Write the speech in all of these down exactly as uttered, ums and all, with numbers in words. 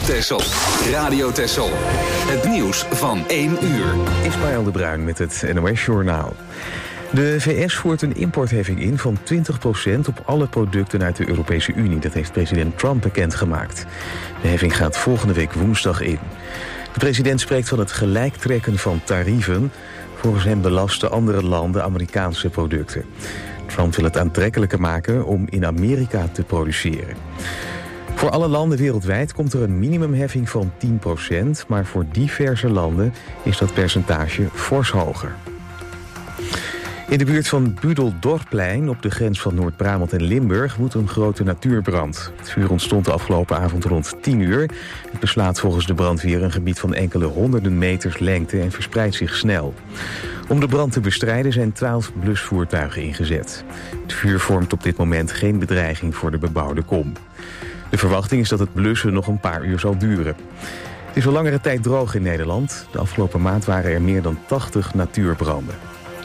Texel. Radio Texel. Het nieuws van één uur. Ismaël de Bruin met het N O S-journaal. De V S voert een importheffing in van twintig procent op alle producten uit de Europese Unie. Dat heeft president Trump bekendgemaakt. De heffing gaat volgende week woensdag in. De president spreekt van het gelijktrekken van tarieven. Volgens hem belasten andere landen Amerikaanse producten. Trump wil het aantrekkelijker maken om in Amerika te produceren. Voor alle landen wereldwijd komt er een minimumheffing van tien procent... maar voor diverse landen is dat percentage fors hoger. In de buurt van Budeldorpplein, op de grens van Noord-Brabant en Limburg, woedt een grote natuurbrand. Het vuur ontstond de afgelopen avond rond tien uur. Het beslaat volgens de brandweer een gebied van enkele honderden meters lengte en verspreidt zich snel. Om de brand te bestrijden zijn twaalf blusvoertuigen ingezet. Het vuur vormt op dit moment geen bedreiging voor de bebouwde kom. De verwachting is dat het blussen nog een paar uur zal duren. Het is al langere tijd droog in Nederland. De afgelopen maand waren er meer dan tachtig natuurbranden.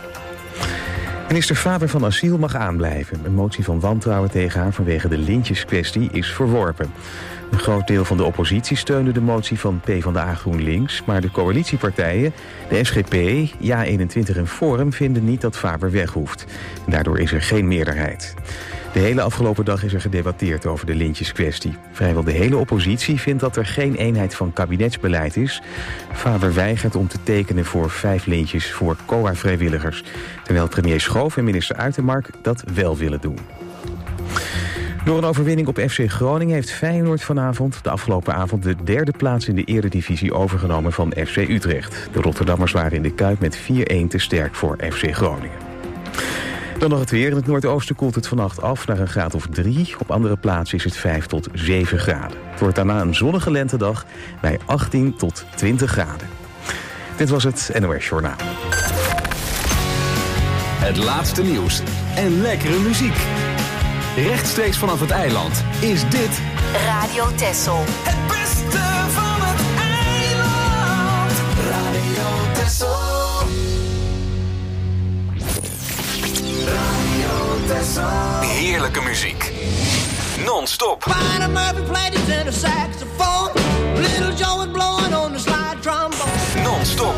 Minister Faber van Asiel mag aanblijven. Een motie van wantrouwen tegen haar vanwege de lintjeskwestie is verworpen. Een groot deel van de oppositie steunde de motie van PvdA GroenLinks... maar de coalitiepartijen, de S G P, Ja eenentwintig en Forum vinden niet dat Faber weg hoeft. En daardoor is er geen meerderheid. De hele afgelopen dag is er gedebatteerd over de lintjeskwestie. Vrijwel de hele oppositie vindt dat er geen eenheid van kabinetsbeleid is. Faber weigert om te tekenen voor vijf lintjes voor C O A-vrijwilligers... terwijl premier Schoof en minister Uitermark dat wel willen doen. Door een overwinning op F C Groningen heeft Feyenoord vanavond de afgelopen avond de derde plaats in de eredivisie overgenomen van F C Utrecht. De Rotterdammers waren in de Kuip met vier-een te sterk voor F C Groningen. Dan nog het weer. In het noordoosten koelt het vannacht af naar een graad of drie. Op andere plaatsen is het vijf tot zeven graden. Het wordt daarna een zonnige lentedag bij achttien tot twintig graden. Dit was het N O S-journaal. Het laatste nieuws en lekkere muziek. Rechtstreeks vanaf het eiland is dit Radio Texel. Het beste van het eiland. Radio Texel. Radio Texel. heerlijke muziek. Non-stop. Fine Murphy played his inner saxophone. Little Joe was blowing on the slide trombone. Non-stop.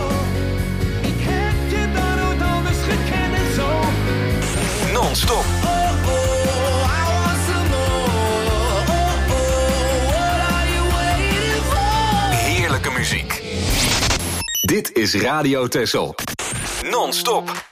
Non-stop. Heerlijke muziek. Dit is Radio Texel. Non-stop.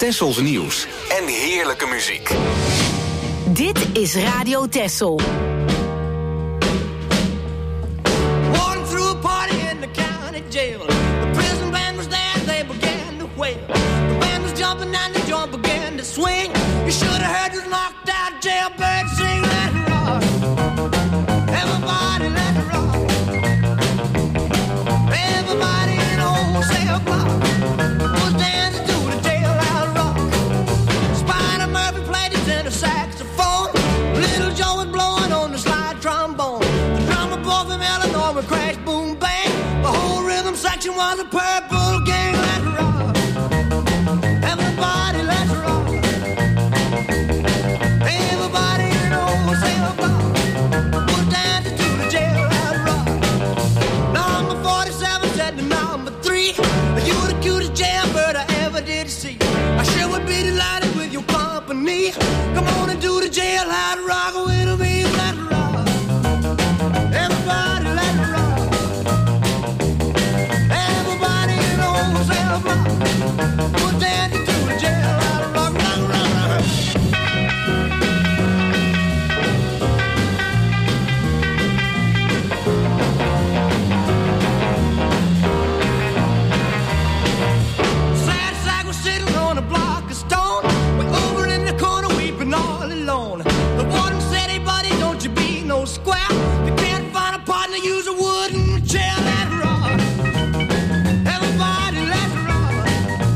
Tessels nieuws en heerlijke muziek. Dit is Radio Tessel. Walking through a party in the county jail. The prison band was there, they began to wail. The band was jumping and the joint began to swing. You should have heard this knocked out jailbird sing. Let it rock. Everybody let it rock. Everybody in the whole cell block was dancing to the jailhouse rock. Spider Murphy played his tenor saxophone. Little Joe was blowing on the slide trombone. The drummer boy from Illinois would crash, boom, bang. The whole rhythm section was a purple gang. Let's rock. Everybody, let's rock. Everybody in the whole cell block was dancing to the jailhouse rock. Number forty-seven said to number three, you the cutest jailbird I ever did see. I sure would be delighted with your company. Come on and do the jailhouse rock with me. Let's rock. Everybody, let's rock. Everybody in the whole cell block was dancing to the jailhouse rock. Rock, rock, rock. Sad sack was sitting on a block of stone. Way over in the corner weeping all alone. The warden said, hey buddy, don't you be no square. If you can't find a partner, use a wooden chair. Let's rock. Everybody, let's rock.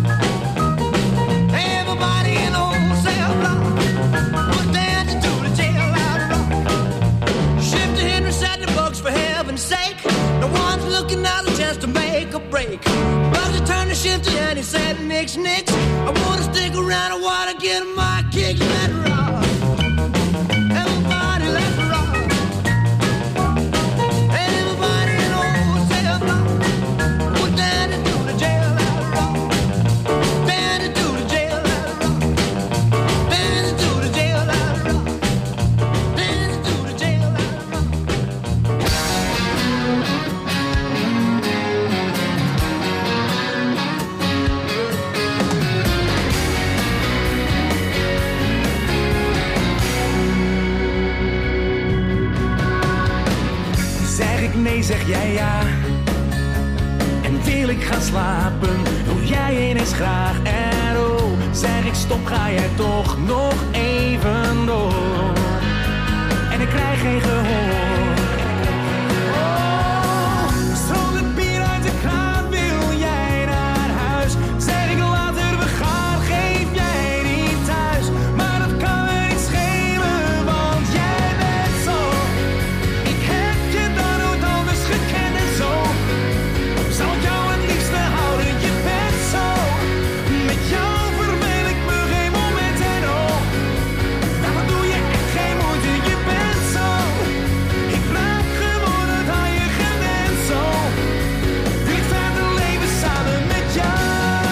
Everybody in the whole cell block was dancing to the jailhouse rock. Shifty Henry said the books for heaven's sake. No one's looking out a chance to make a break. Bugsy turned to Shifty and he said, nix, nix. I wanna stick around, I wanna get my kicks. Let's rock. Everybody, let's rock. Everybody in the whole cell block was dancing to the jailhouse rock. Dancing to the jailhouse rock. Dancing to the jailhouse rock. Dancing to the jailhouse rock. Zeg ik nee, zeg jij ja. En wil ik gaan slapen, doe jij ineens graag. En oh, zeg ik stop, ga jij toch nog even door. En ik krijg geen gehoor. Oh, stroomt het bier uit de kraan, wil jij naar huis? Zeg ik later, we gaan, geef jij niet thuis. Maar dat kan me niet schelen, want jij bent zo. Ik heb je dan nooit anders gekend en zo. Zal ik jou het liefste houden, je bent zo. Met jou verveel ik me geen moment en oh. Daarvoor doe je echt geen moeite, je bent zo. Ik raak gewoon het aan je gewend zo. Wil ik verder leven samen met jou.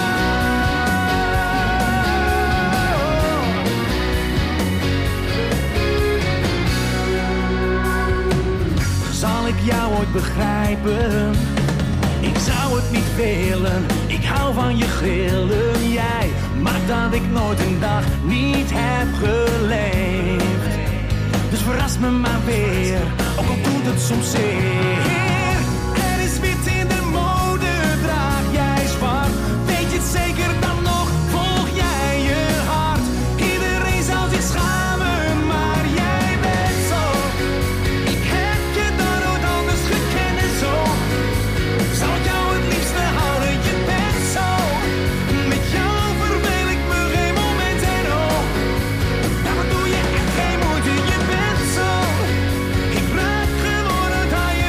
Zal ik jou ooit begrijpen? Ik zou het niet willen, ik hou van je grillen. Jij maakt dat ik nooit een dag niet heb geleefd. Dus verras me maar weer, ook al doet het soms zeer. Er is wit in de mode, draag jij zwart. Weet je het zeker dan nog, volg jij je hart. Iedereen zal zich schamen, maar jij bent zo. Ik heb je dan nooit anders gekend en zo. Zal ik jou het liefste houden, je bent zo. Met jou verveel ik me geen moment en oh. Daarvoor doe je echt geen moeite, je bent zo. Ik raak gewoon het aan je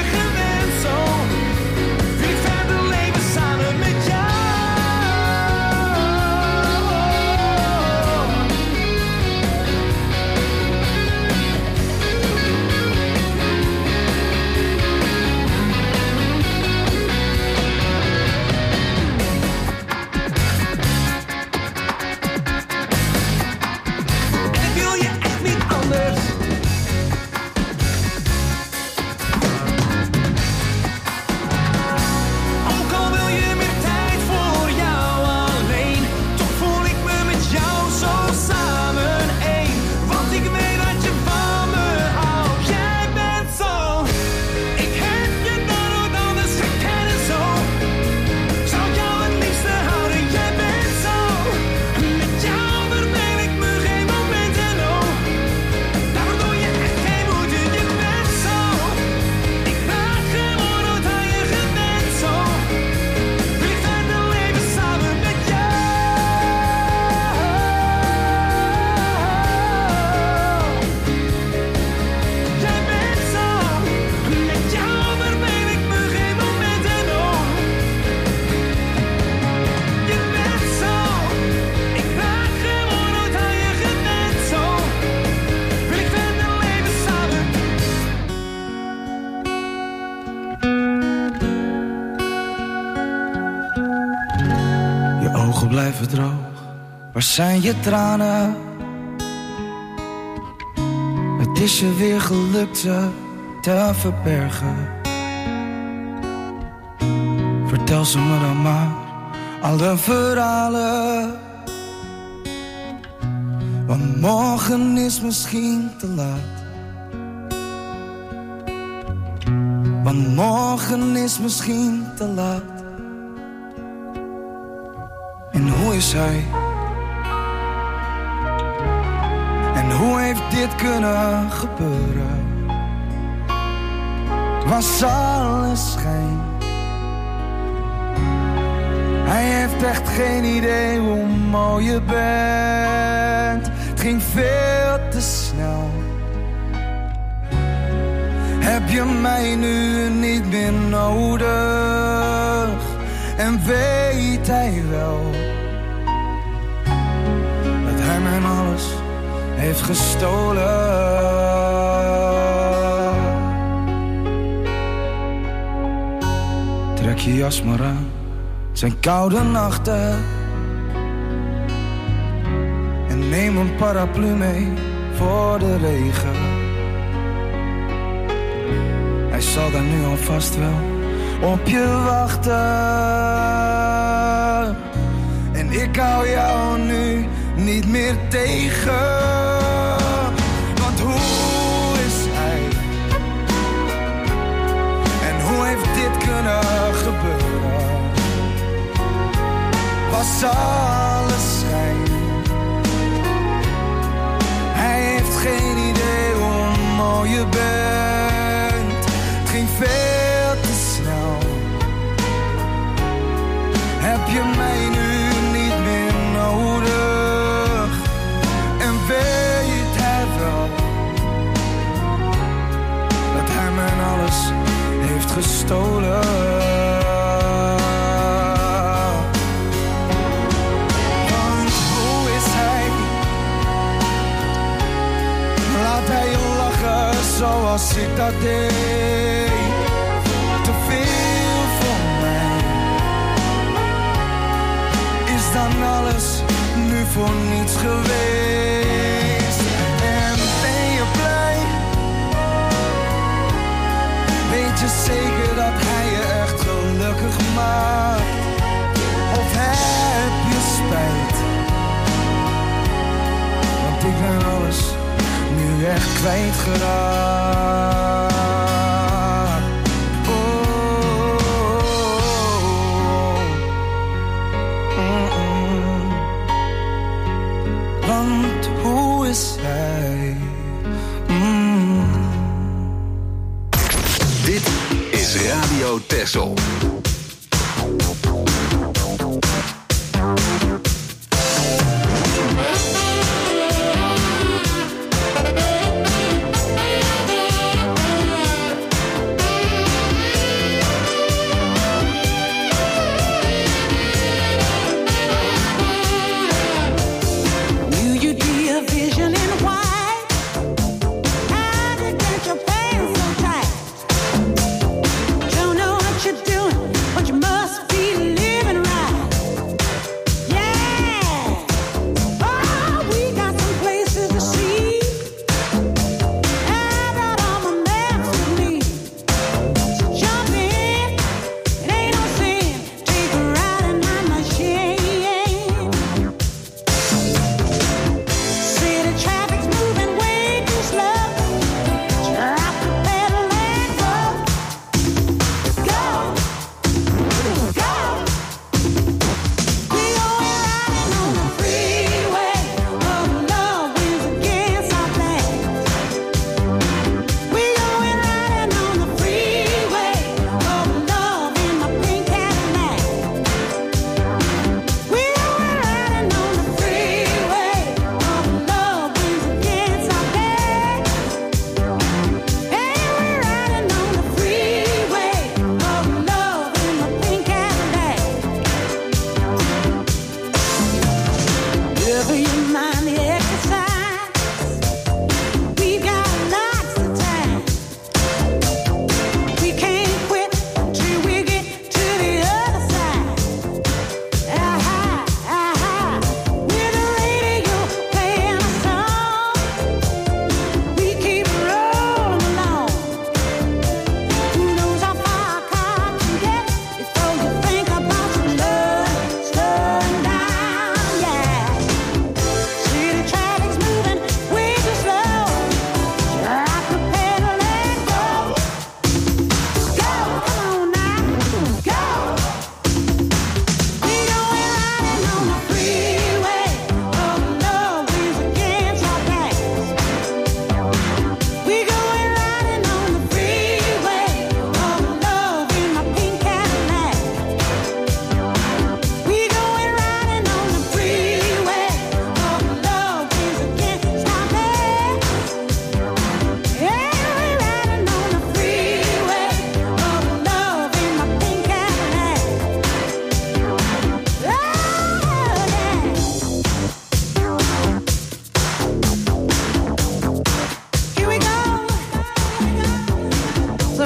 verdroog. Waar zijn je tranen? Het is je weer gelukt ze te verbergen. Vertel ze me dan maar alle verhalen. Want morgen is misschien te laat. Want morgen is misschien te laat. En hoe is hij? En hoe heeft dit kunnen gebeuren? Was alles schijn? Hij heeft echt geen idee hoe mooi je bent. Het ging veel te snel. Heb je mij nu niet meer nodig? En weet hij wel dat hij mijn alles heeft gestolen? Trek je jas maar aan, het zijn koude nachten. En neem een paraplu mee voor de regen. Hij zal daar nu alvast wel op je wachten. En ik hou jou nu niet meer tegen. Want hoe is hij? En hoe heeft dit kunnen gebeuren? Was alles schijn? Hij heeft geen idee hoe mooi je bent. Het ging veel te snel. Heb je mij nu niet meer nodig? En weet hij wel dat hij mijn alles heeft gestolen? Want hoe is hij? Laat hij je lachen zoals ik dat deed. Te veel voor mij. Is dan alles nu voor niets geweest? En ben je blij? Weet je zeker dat hij je echt gelukkig maakt? Of heb je spijt? Want ik ben alles nu echt kwijtgeraakt. Oh, oh, oh. Want hoe is hij? Mm. Dit is Radio Texel. Doing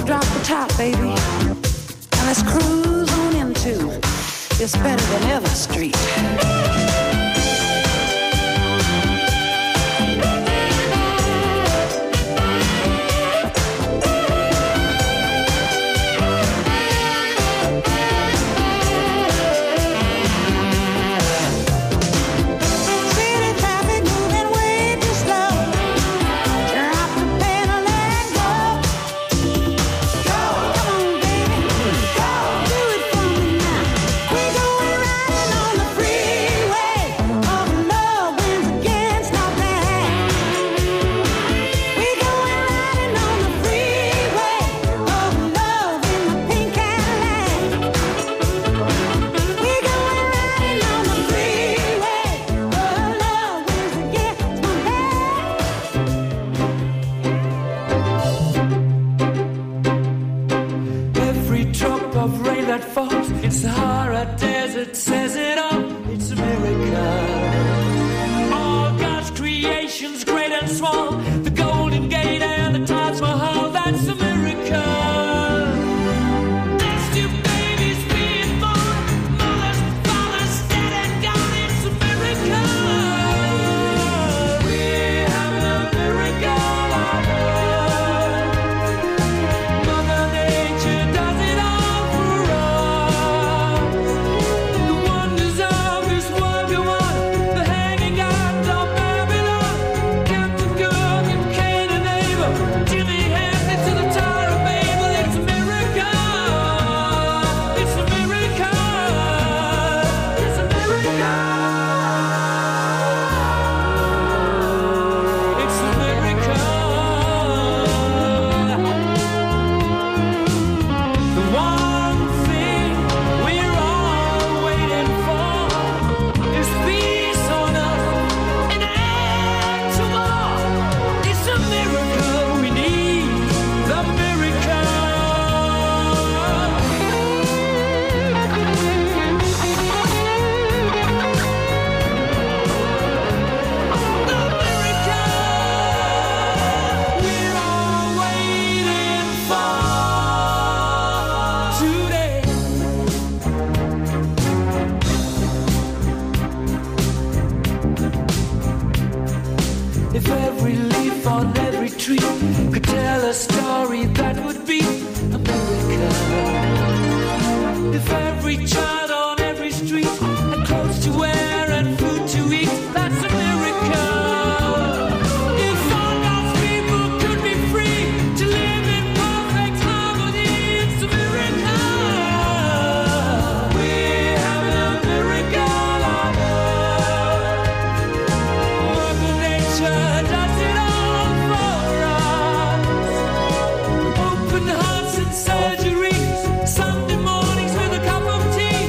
drop the top, baby. And let's cruise on into It's Better Than Ever Street. Surgeries, Sunday mornings with a cup of tea.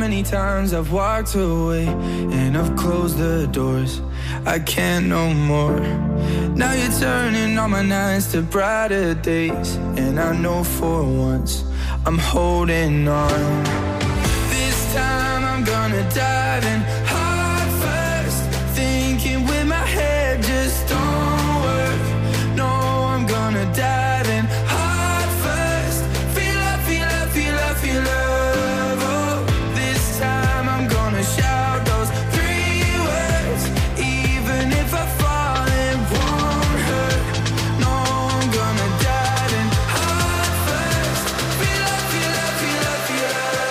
many times I've walked away and I've closed the doors. I can't no more. Now you're turning all my nights to brighter days, and I know for once I'm holding on. This time I'm gonna dive in heart first, thinking with my head just don't work. No, I'm gonna dive in heart first. Feel love, feel love, feel love, feel love. Oh, this time I'm gonna shout those three words, even if I fall it won't hurt. No, I'm gonna dive in heart first. Feel love, feel love, feel love, feel love.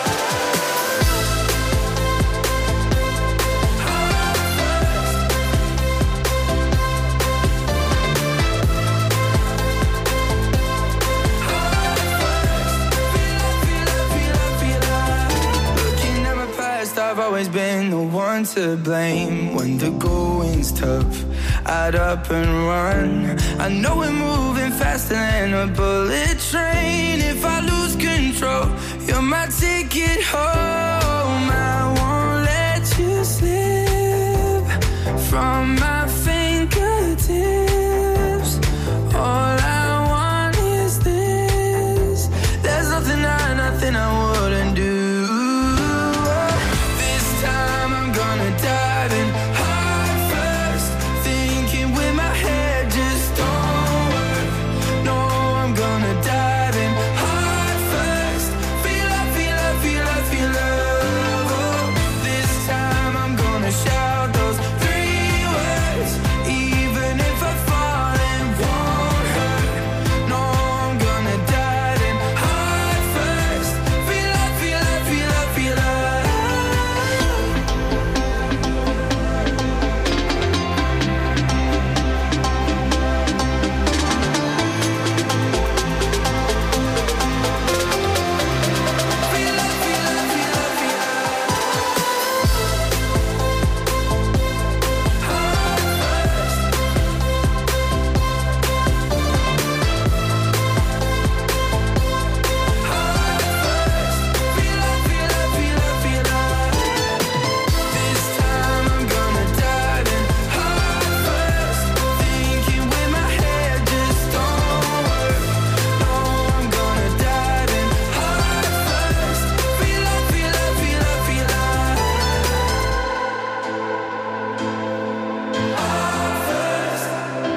Heart first. Looking at my past, I've always been the one to blame. When the going's tough, I'd up and run. I know we're moving faster than a bullet train. If I lose control, you're my ticket home. I won't let you slip from my fingertips. All I want is this. There's nothing I, nothing I wouldn't do. This time I'm gonna dive in heart first, thinking with my head just don't work. No, I'm gonna dive in heart first. Feel love, feel love, feel love, feel love. Oh, this time I'm gonna shout those three words, even if I fall it won't hurt. No, I'm gonna dive in heart first. Feel love, feel love, feel love, feel love. Feel love, feel love, feel love, feel love. Heart first. Heart first. Feel love, feel love, feel love, feel love. This time I'm gonna dive in heart first, thinking with my head just don't work. No, I'm gonna dive in heart first. Feel love, feel love, feel love, feel love. Heart first.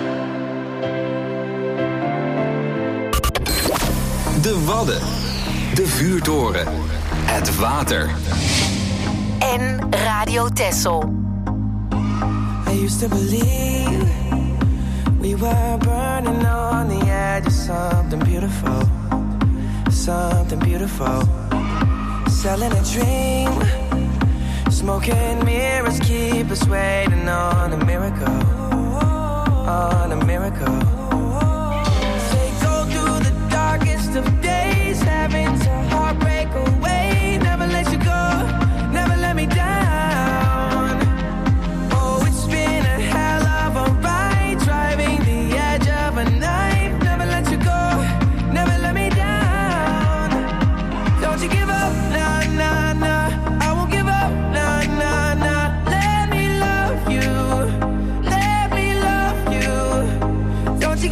De Wadden. De Vuurtoren. Het water. En Radio Texel. I used to believe we were burning on the edge of something beautiful, something beautiful. Selling a dream, smoking mirrors keep us waiting on a miracle, on a miracle. They go through the darkest of days, having to heartbreak away. Never let you go, never let me down. Oh, it's been a hell of a ride, driving the edge of a knife. Never let you go, never let me down. Don't you give up, nah, nah, nah. I won't give up, nah, nah, nah. Let me love you, let me love you. Don't you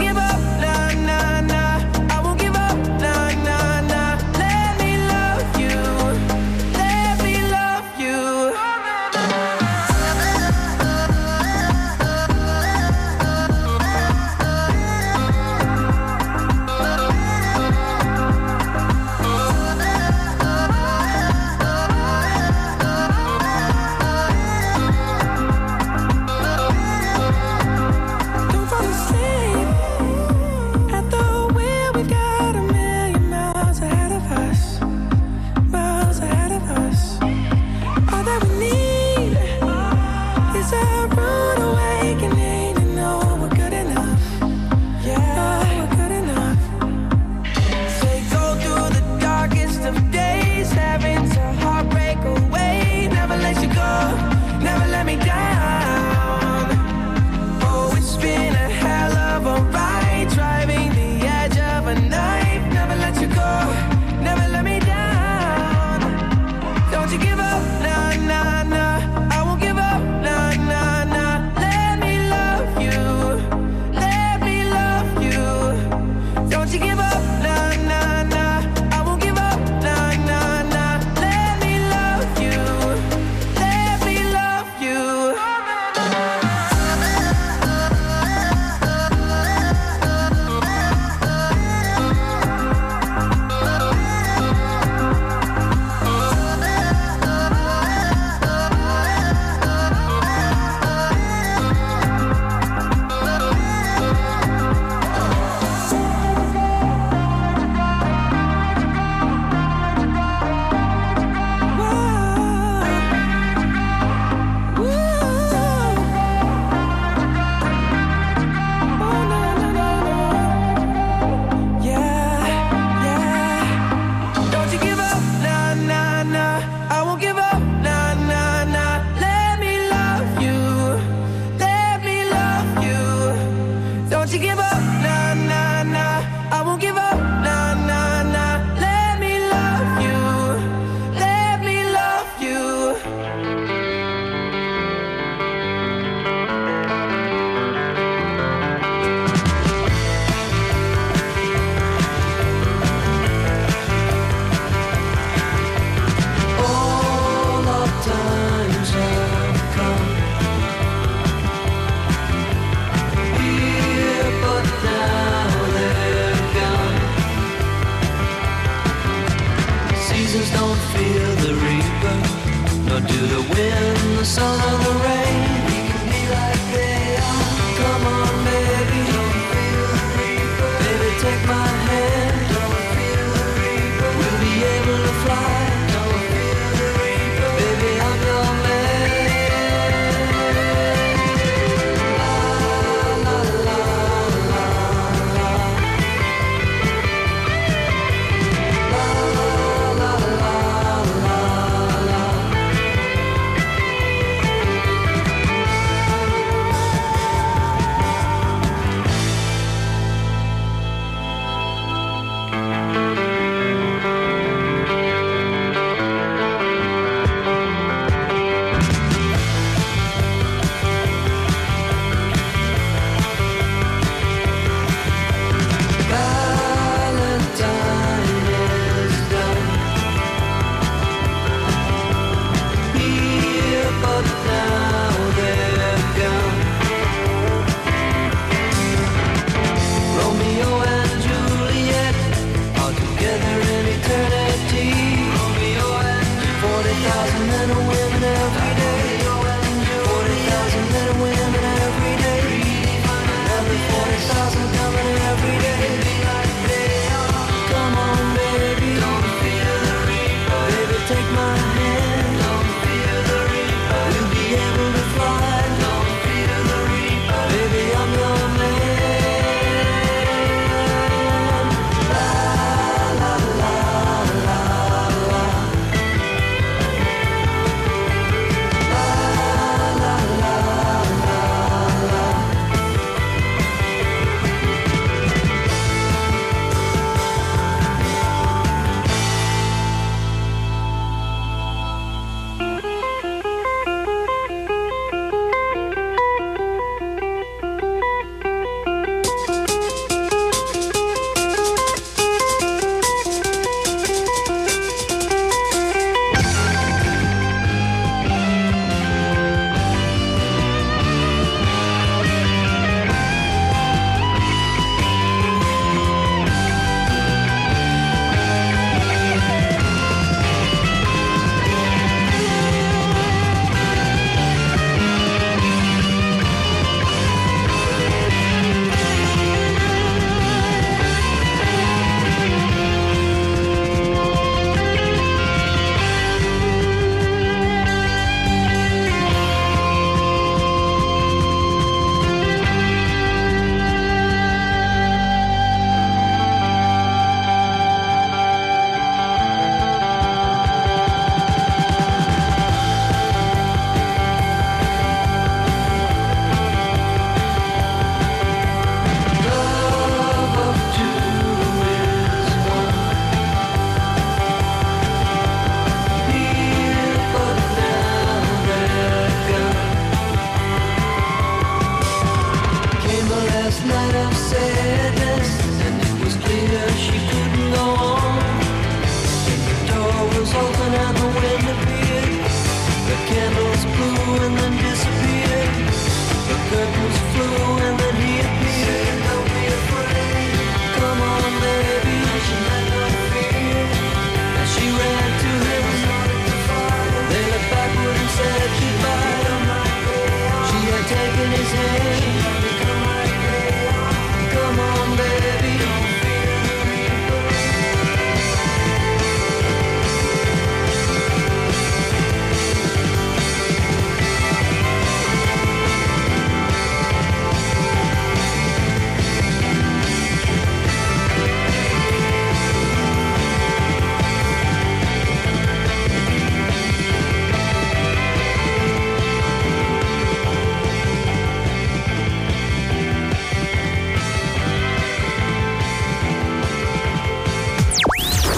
Don't you give up, nah, nah, nah. I won't give up, nah, nah, nah. Let me love you, let me love you.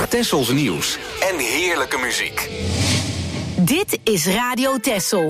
Tessels nieuws en heerlijke muziek. Dit is Radio Tessel.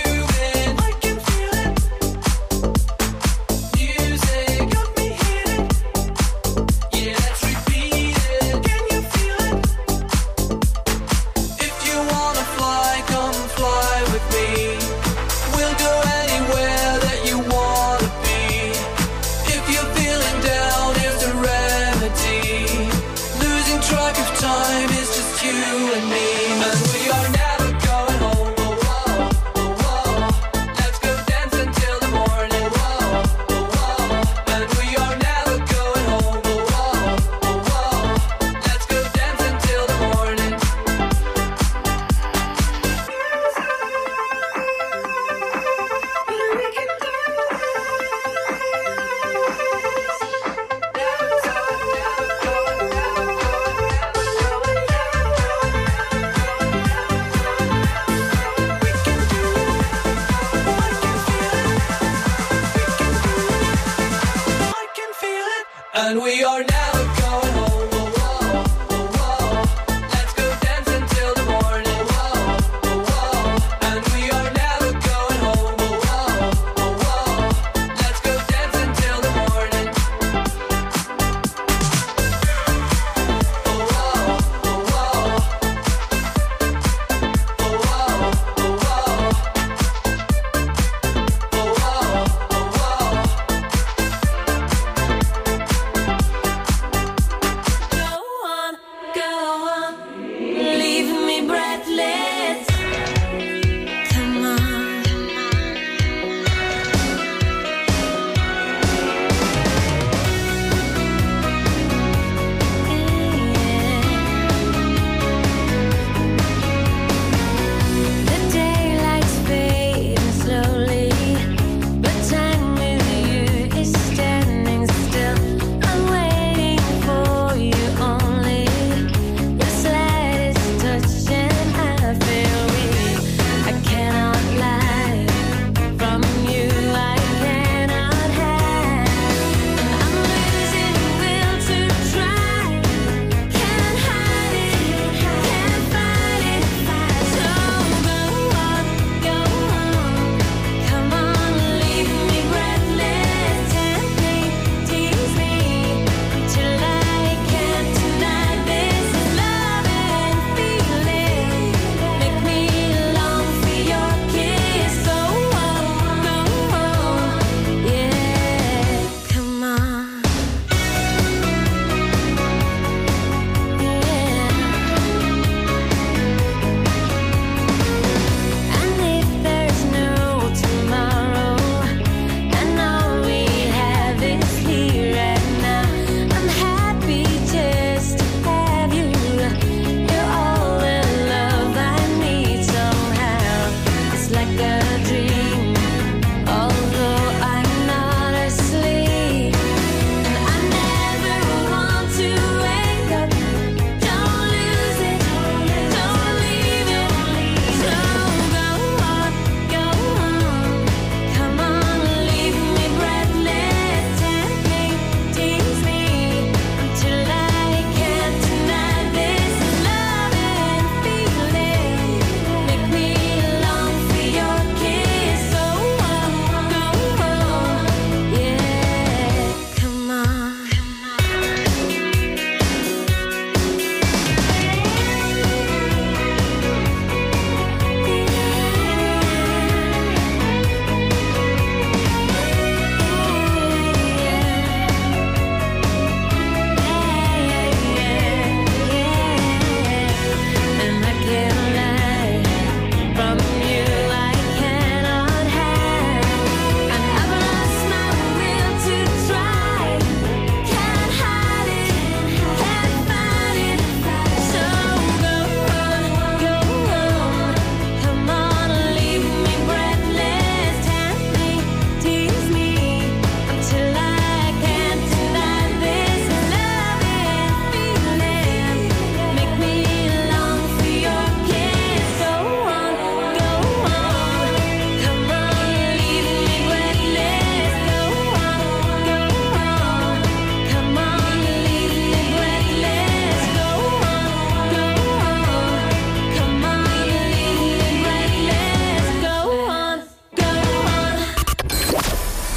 Music got me hit.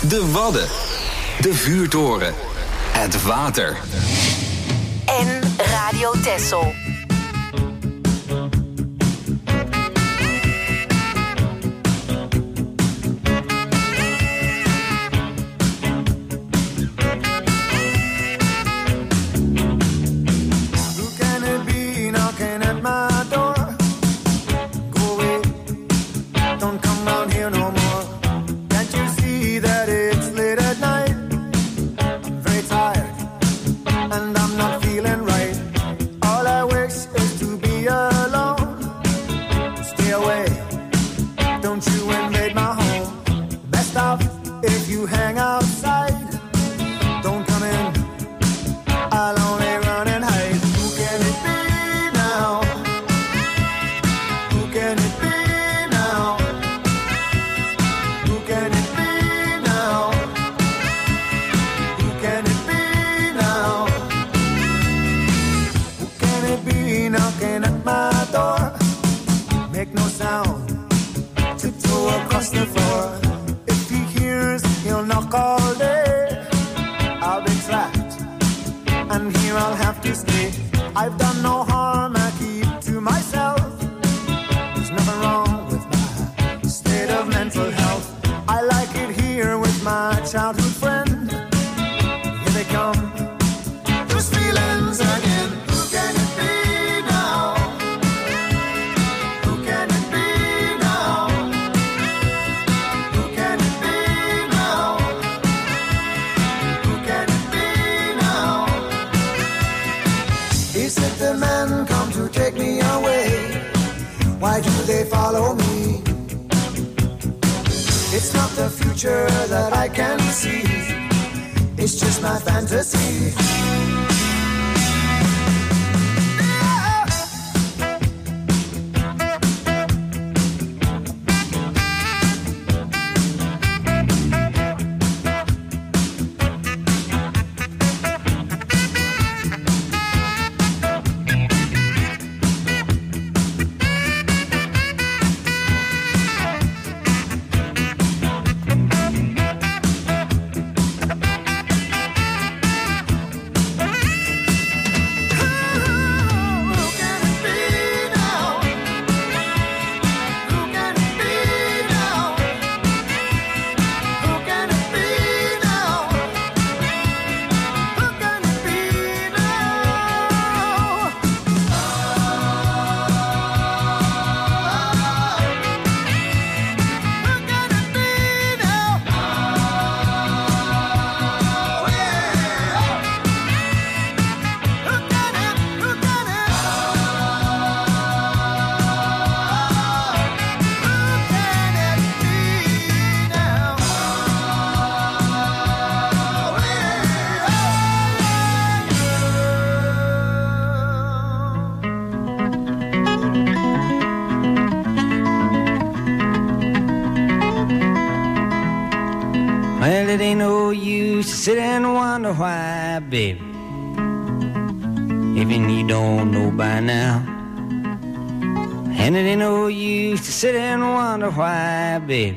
De Wadden. De Vuurtoren. Het water. En Radio Texel. Sit and wonder why, baby, even you don't know by now. And it ain't no use to sit and wonder why, baby,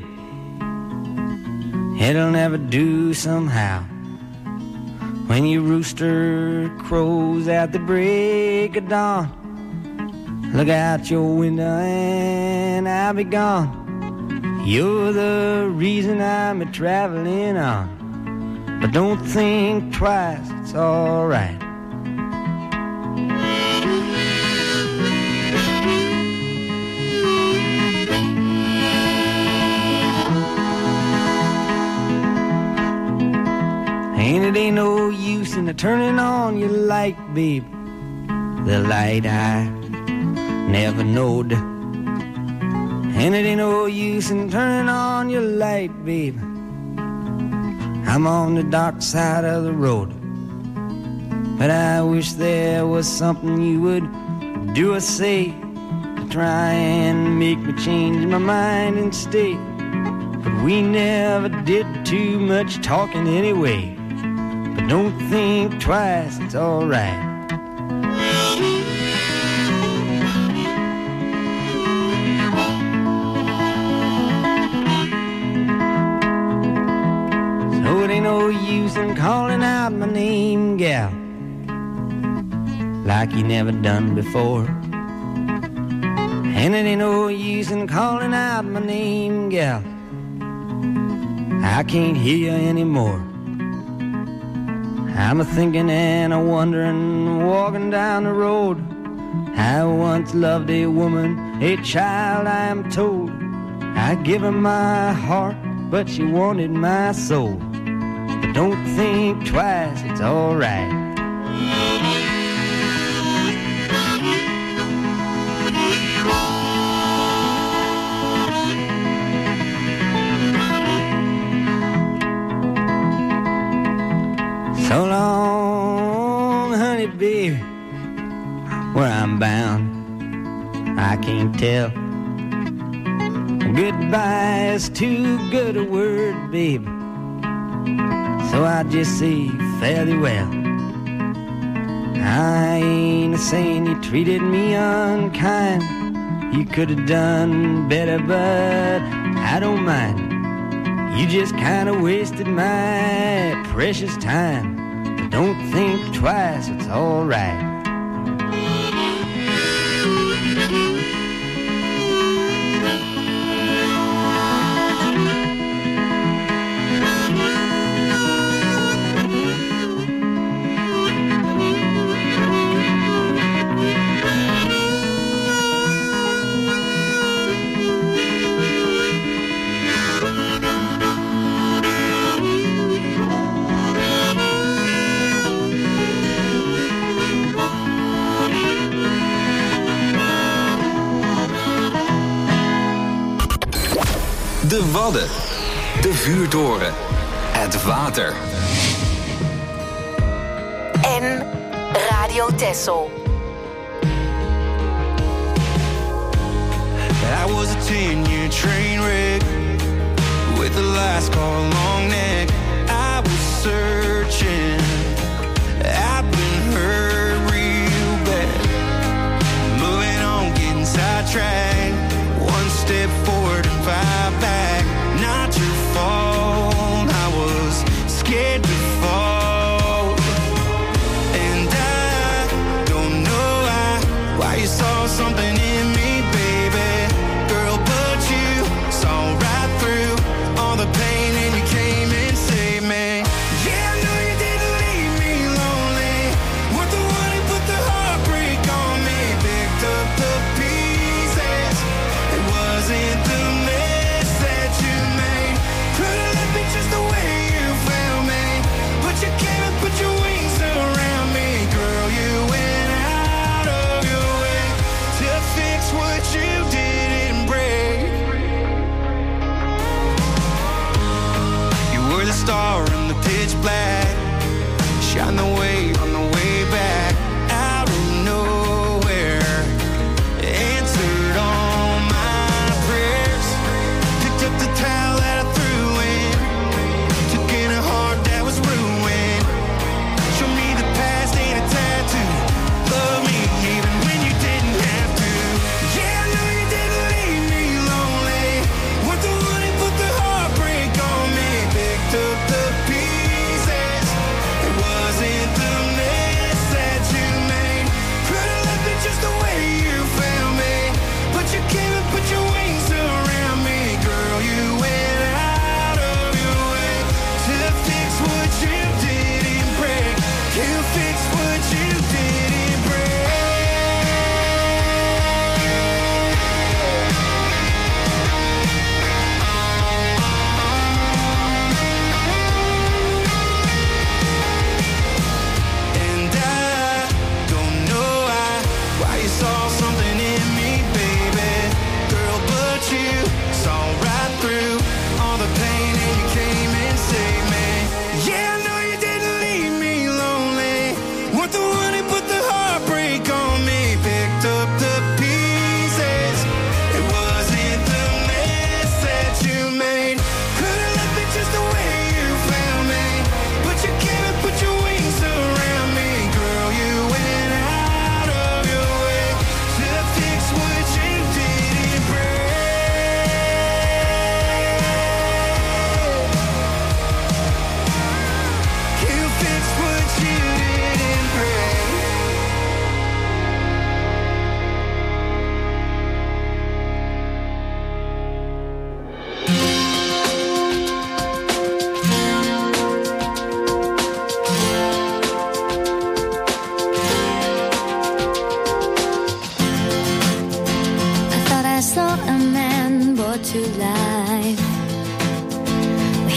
it'll never do somehow. When your rooster crows at the break of dawn, look out your window and I'll be gone. You're the reason I'm a-traveling on. But don't think twice, it's all right. And it ain't no use in turning on your light, babe, the light I never knowed. And it ain't no use in turning on your light, babe, I'm on the dark side of the road. But I wish there was something you would do or say to try and make me change my mind and stay. But we never did too much talking anyway. But don't think twice, it's alright. no use in calling out my name, gal, like you never done before. And it ain't no use in calling out my name, gal, I can't hear you anymore. I'm a-thinking and a-wondering, walking down the road. I once loved a woman, a child I am told. I give her my heart, but she wanted my soul. But don't think twice, it's alright. So long, honey, baby, where I'm bound, I can't tell. Goodbye is too good a word, baby, so I just say fare thee well. I ain't a-saying you treated me unkind. You could have done better, but I don't mind. You just kind of wasted my precious time. But don't think twice, it's all right. De Wadden, de vuurtoren, het water. En Radio Texel. I was a ten-year train wreck with a last call long neck. I was searching, I've been hurt real bad. Moving on, getting sidetracked. One step forward and five back. Not your fault, I was scared to fall. And I don't know why, why you saw something in me, baby. Girl, but you saw right through all the pain and you came and saved me. Yeah, I know you didn't leave me lonely. Weren't the one who put the heartbreak on me. Picked up the pieces, it wasn't the mess that you made. Could've left me just the way you found me, but you came and put your wings around me. Girl, you went out of your way to fix what you didn't break. You were the star in the pitch black, shine the way on the way back. Out of nowhere, answered all my prayers. Picked up the towel that I threw in, took in a heart that was ruined. Show me the past ain't a tattoo. Love me even when you didn't have to. Yeah, I know you didn't leave me lonely. Weren't the one who put the heartbreak on me. Picked up the pieces, it wasn't the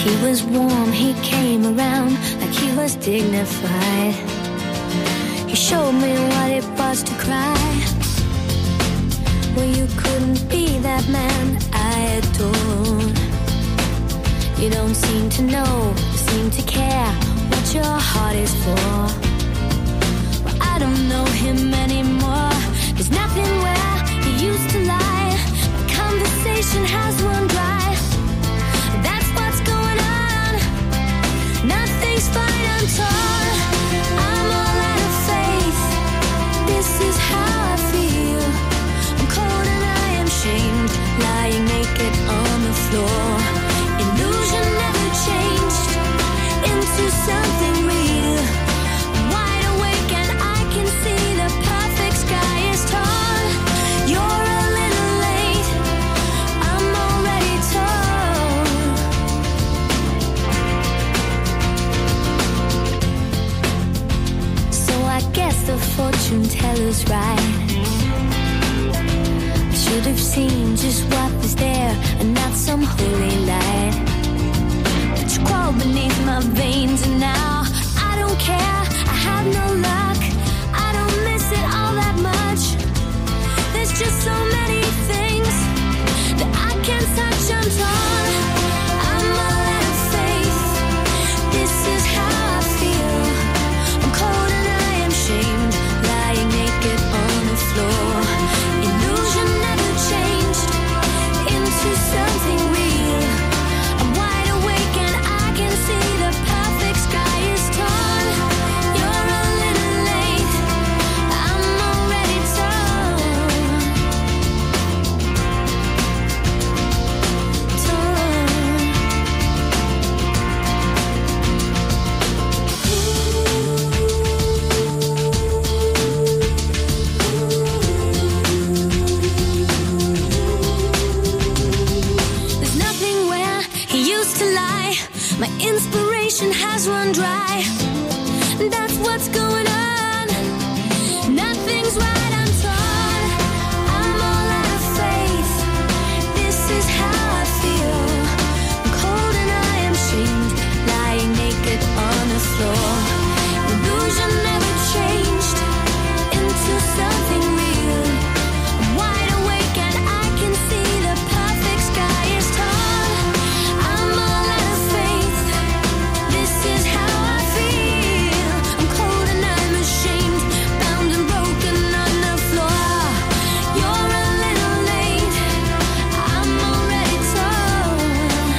He was warm, he came around like he was dignified. He showed me what it was to cry. Well, you couldn't be that man I adored. You don't seem to know, seem to care what your heart is for. Well, I don't know him anymore. There's nothing where he used to lie. My conversation has run dry. That's what's going on. Nothing's fine, I'm torn. I'm all out of faith. This is how I feel. I'm cold and I am shamed, lying naked on the floor. Illusion never changed into something real. I'm wide awake and I can see the perfect sky is torn. You're a little late, I'm already torn. So I guess the fortune teller's right. I should have seen just what was there and not some holy light. But you crawled beneath my veins and now I don't care, I have no luck. I don't miss it all that much. There's just so many things that I can't touch, I'm torn. I'm all out of faith. This is how I feel. I'm cold and I am shamed, lying naked on the floor. Illusion never changed into something real. I'm wide awake and I can see the perfect sky is torn. You're a little late, I'm already torn. There's nothing where he used to lie. My inspiration has run dry. That's what's going on. Nothing's right, I'm torn. I'm all out of faith. This is how I feel. I'm cold and I am shamed, lying naked on the floor. Illusion never changed into something real. I'm wide awake and I can see the perfect sky is torn. I'm all out of faith. This is how I feel. I'm cold and I'm ashamed, bound and broken on the floor. You're a little late, I'm already torn.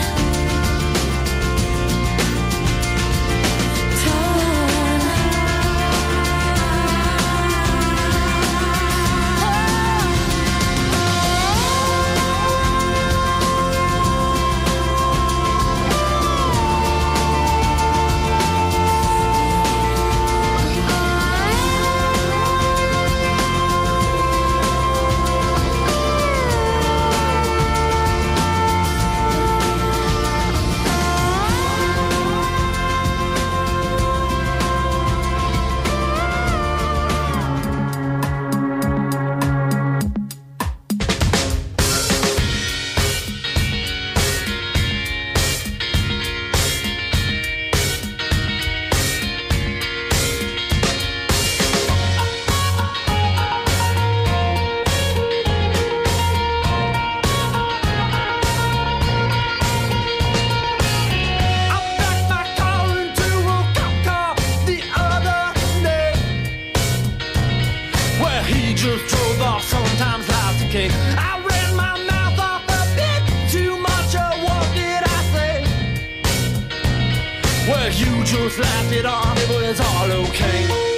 Just drove off, sometimes life's a cake. I ran my mouth off a bit too much, or what did I say? Well, you just laughed it off, it was all okay.